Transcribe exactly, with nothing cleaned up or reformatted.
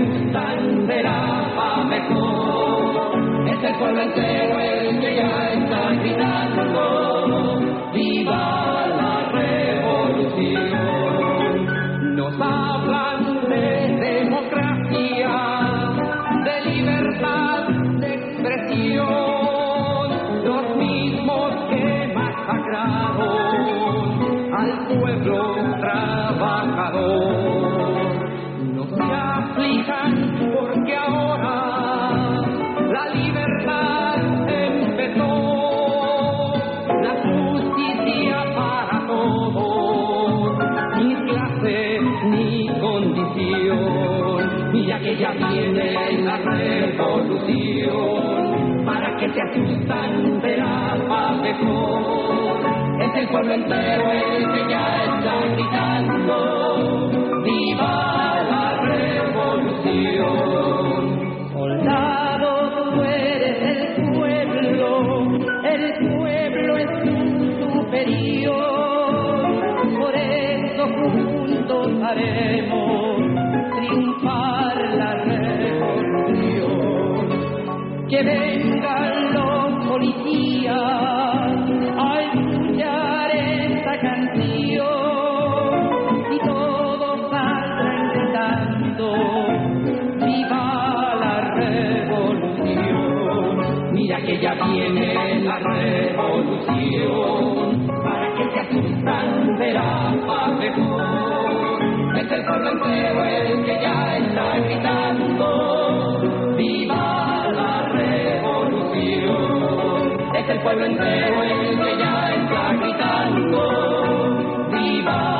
asustan será mejor. Es el pueblo entero el que ya está gritando, ¡viva la revolución! Nos hablan de democracia, de libertad de expresión, los mismos que masacraron al pueblo trabajador. No se aflijan porque ahora la libertad empezó, la justicia para todos, ni clase ni condición, ya que ya viene la revolución. Para que se asustan será mejor. Es el pueblo entero el que ya está gritando, ¡viva la revolución! Soldado, tú eres el pueblo, el pueblo es tu superior. Por eso juntos haremos triunfar la revolución. Que vengan los policías a escuchar esta canción y todos saldrán gritando, ¡viva la revolución! Mira que ya viene la revolución, para que se asustan verá mejor. Es el pueblo entero el que ya está gritando, ¡viva la revolución! Es el pueblo entero el que ya está gritando, ¡viva!